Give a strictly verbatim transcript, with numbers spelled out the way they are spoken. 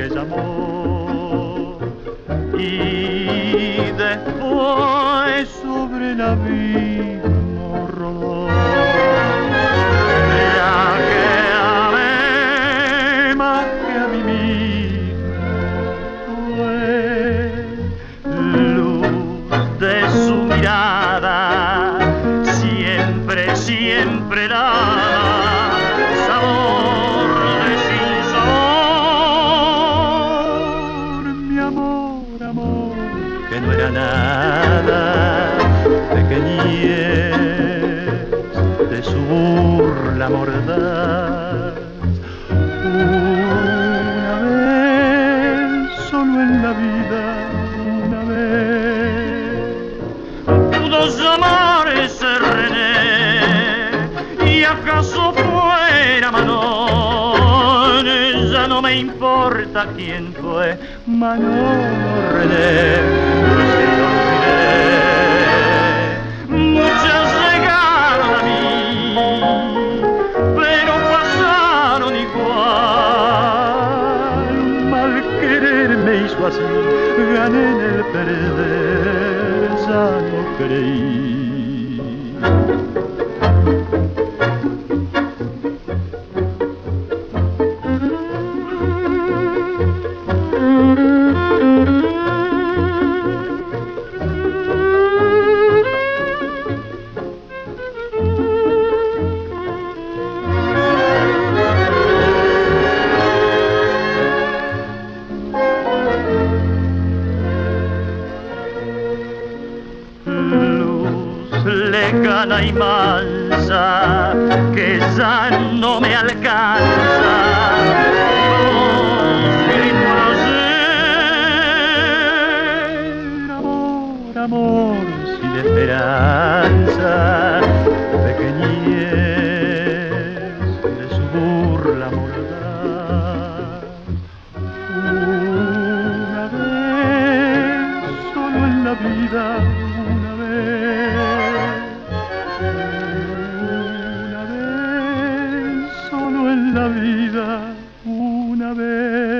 que llamó y después sobre el abismo rodó. La que amé más que a mí mismo fue luz de su mirada, siempre, siempre la sabor de sin sabor, mi amor, amor, que no era nada, pequeñez de su burla mordaz. Una vez, solo en la vida, una vez, pudo llamarse René, y acaso fuera Manon, ya no me importa quién fue, Manon o René, si lo olvidé. Muchas llegaron a mí, pero pasaron igual. Mal querer me hizo así, gané en el perder, ya no creí. Lejana y mansa, que ya no me alcanza, grito ayer, amor, amor, sin esperanza, pequeñez de su burla mordaz. Una vez, solo en la vida, una vez, una vez, solo en la vida, una vez.